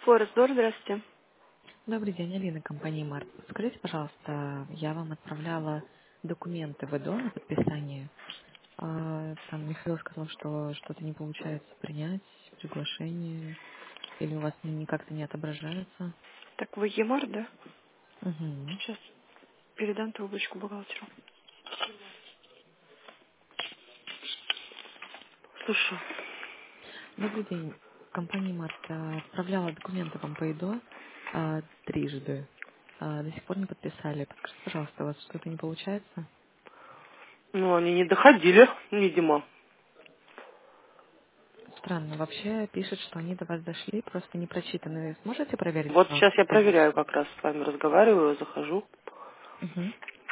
Форестдор, здравствуйте. Добрый день, Алина, компания Март. Скажите, пожалуйста, я вам отправляла документы в ЭДО на подписание. Там Михаил сказал, что что-то не получается принять, приглашение, или у вас никак-то не отображается. Так, вы Емар, да? Угу. Сейчас передам трубочку бухгалтеру. Слушаю. Добрый день, компания Март. Отправляла документы вам по ЭДО трижды. До сих пор не подписали. Подскажите, пожалуйста, у вас что-то не получается? Ну, они не доходили, видимо. Странно. Вообще пишет, что они до вас дошли, просто не прочитаны. Сможете проверить, Вот сейчас пожалуйста, я почту? проверяю, как раз с вами разговариваю, захожу. Мгм.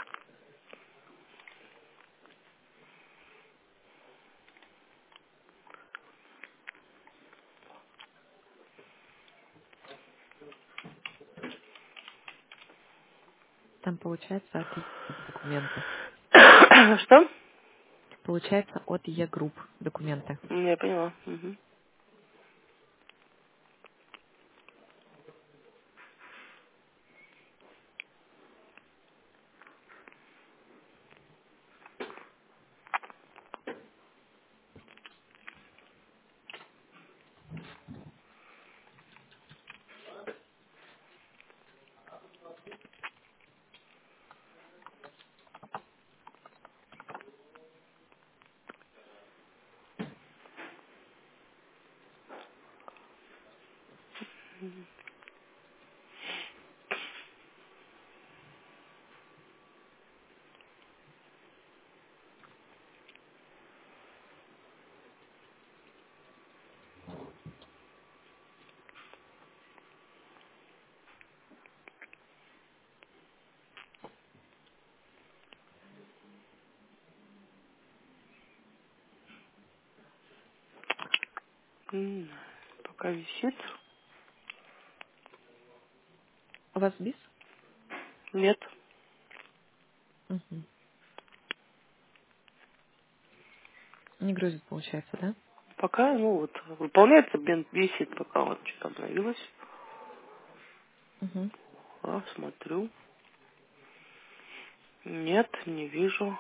Там получается от документы. Что? Получается от Е-групп документы. Я поняла. Мгм. М, Пока висит. У вас БИС? Нет. Мгм. Не грузит, получается, да? Пока, ну вот, выполняется, бент висит, пока вот что-то обновилось. Угу. Смотрю. Нет, не вижу.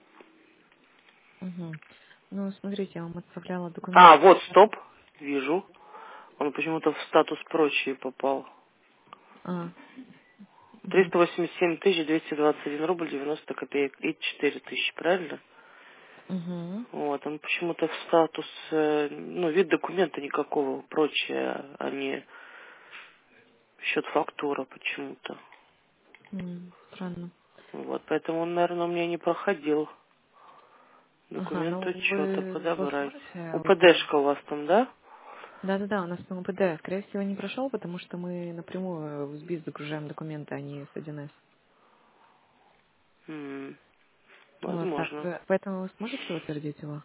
Угу. Ну, смотрите, я вам отправляла А, документы. вот, стоп. Вижу. Он почему-то в статус прочие попал. А, угу. 387 221 рубль 90 копеек и 4000, правильно? Угу. Вот, он почему-то в статус, ну, вид документа никакого, прочее, а не счет фактура почему-то. Странно. Вот, поэтому он, наверное, у меня не проходил Ага, документ ну учета вы его подобрать. сможете выполнить? УПДшка у вас там, да? Да-да-да, у нас на УПД. Скорее всего, не прошел, потому что мы напрямую в СБИС загружаем документы, а не с 1С. М, Вот так. Возможно. Поэтому вы сможете утвердить его?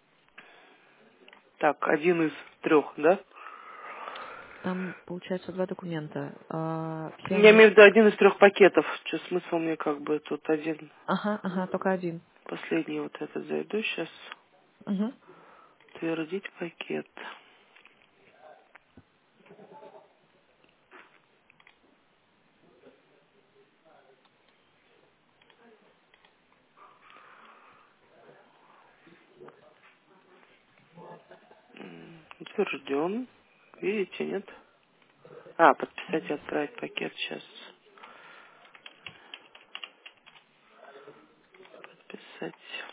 Так, один из трех, да? Там, получается, два документа. Я Первый... имею в виду один из трех пакетов. Что смысл мне как бы тут один, Ага, ага, только один. последний вот этот зайду сейчас. Угу. Утвердить пакет. Утвержден. Видите, нет? А, подписать и отправить пакет сейчас. Писать.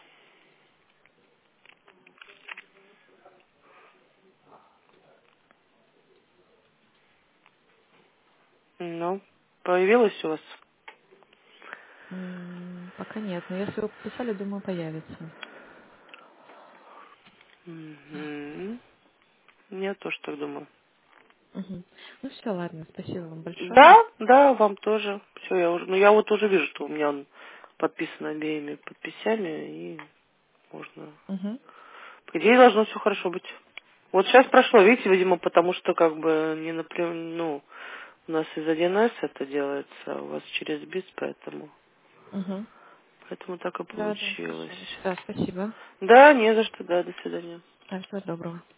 Ну, появилось у вас? Пока нет, но если вы подписали, думаю, появится. Мгм. Я тоже так думаю. Угу. Ну все, ладно, спасибо вам большое. Да, да, вам тоже. Все, я уже, ну я вот уже вижу, что у меня он подписан обеими подписями, и можно. Угу. По идее, должно все хорошо быть. Вот сейчас прошло, видите, видимо, потому что как бы не напрямую, ну, у нас из 1С это делается, а у вас через БИС, Угу. поэтому так и Да, да, получилось. хорошо. Да, спасибо. Да, не за что, да, до свидания. Так, всего доброго.